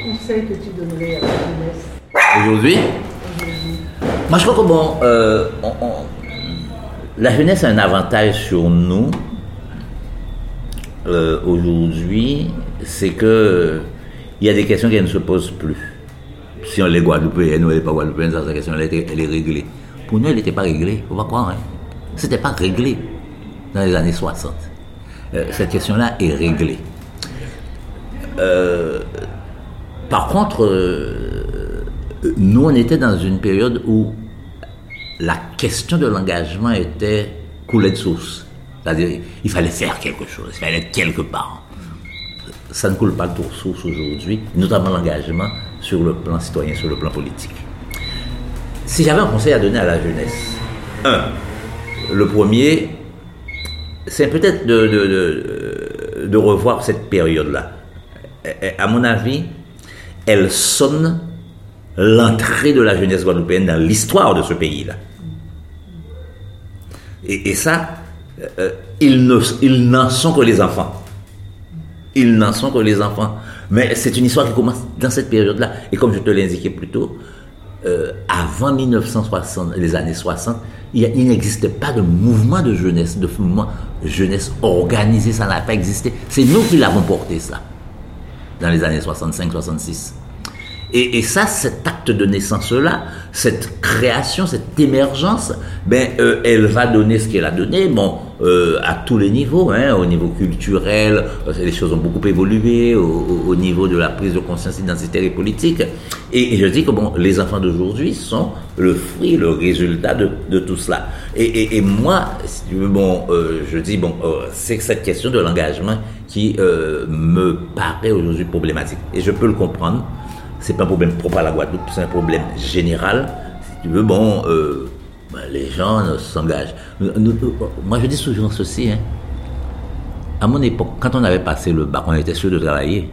conseil que tu donnerais à la jeunesse Aujourd'hui, moi je crois que la jeunesse a un avantage sur nous aujourd'hui, c'est que il y a des questions qui ne se posent plus. Si on est Guadeloupéen, nous on n'est pas Guadeloupéen, cette question elle est réglée. Pour nous, elle n'était pas réglée, faut pas croire. Hein. C'était pas réglé dans les années 60. Cette question-là est réglée. Par contre, nous, on était dans une période où la question de l'engagement coulait de source. C'est-à-dire, il fallait faire quelque chose, il fallait être quelque part. Ça ne coule pas de source aujourd'hui, notamment l'engagement sur le plan citoyen, sur le plan politique. Si j'avais un conseil à donner à la jeunesse, le premier, c'est peut-être de revoir cette période-là. À mon avis, elle sonne l'entrée de la jeunesse guadeloupéenne dans l'histoire de ce pays-là. Et ça, ils n'en sont que les enfants. Ils n'en sont que les enfants. Mais c'est une histoire qui commence dans cette période-là. Et comme je te l'ai indiqué plus tôt, avant 1960, les années 60, il n'existait pas de mouvement de jeunesse, organisé, ça n'a pas existé. C'est nous qui l'avons porté, ça, dans les années 65-66. Et ça, cet acte de naissance-là, cette création, cette émergence, elle va donner ce qu'elle a donné, à tous les niveaux, hein, au niveau culturel, les choses ont beaucoup évolué, au niveau de la prise de conscience identitaire et politique. Et je dis que les enfants d'aujourd'hui sont le fruit, le résultat de tout cela. Et moi, si tu veux, je dis, c'est cette question de l'engagement qui me paraît aujourd'hui problématique. Et je peux le comprendre. C'est pas un problème propre à la Guadeloupe, c'est un problème général. Si tu veux, les gens s'engagent. Moi, je dis souvent ceci, hein. À mon époque, quand on avait passé le bac, on était sûr de travailler.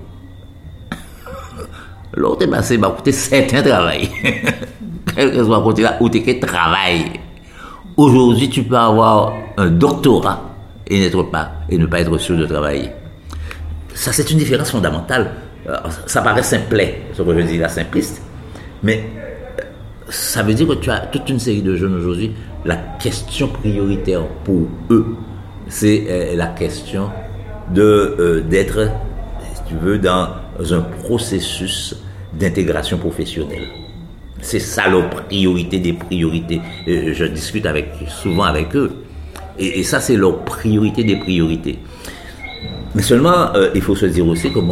L'autre est passé le bac, t'es certain de travailler. Quel que soit le côté là, où t'es que travail. Aujourd'hui, tu peux avoir un doctorat et ne pas être sûr de travailler. Ça, c'est une différence fondamentale. Ça paraît simplet, ce que je dis là, simpliste, mais ça veut dire que tu as toute une série de jeunes aujourd'hui, la question prioritaire pour eux, c'est la question d'être, si tu veux, dans un processus d'intégration professionnelle. C'est ça leur priorité des priorités. Je discute souvent avec eux, et ça c'est leur priorité des priorités. Mais seulement, il faut se dire aussi que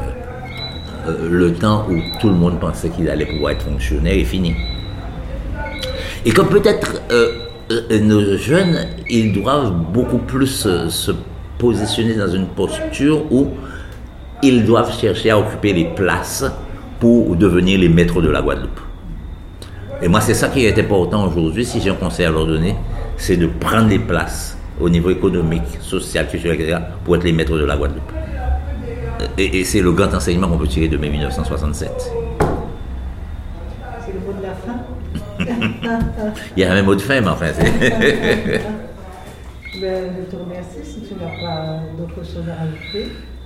le temps où tout le monde pensait qu'il allait pouvoir être fonctionnaire est fini. Et comme peut-être nos jeunes, ils doivent beaucoup plus se positionner dans une posture où ils doivent chercher à occuper les places pour devenir les maîtres de la Guadeloupe. Et moi, c'est ça qui est important aujourd'hui, si j'ai un conseil à leur donner, c'est de prendre les places au niveau économique, social, culturel, etc., pour être les maîtres de la Guadeloupe. Et c'est le grand enseignement qu'on peut tirer de mai 1967. C'est le mot de la fin. Il y a un mot de fin, mais enfin, c'est... Je te remercie si tu n'as pas d'autres choses à ajouter.